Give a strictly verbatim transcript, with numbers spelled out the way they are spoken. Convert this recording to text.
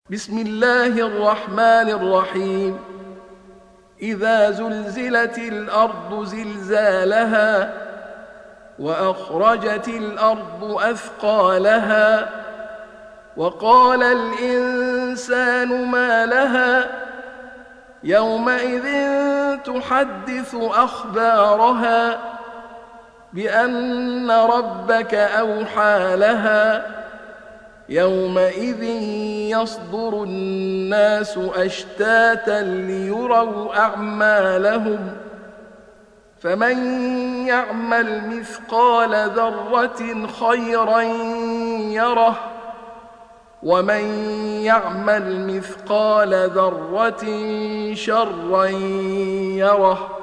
بسم الله الرحمن الرحيم إذا زلزلت الأرض زلزالها وأخرجت الأرض أثقالها وقال الإنسان ما لها يومئذ تحدث أخبارها بأن ربك أوحى لها يومئذ يصدر الناس أشتاتا ليروا أعمالهم فمن يعمل مثقال ذرة خيرا يره ومن يعمل مثقال ذرة شرا يره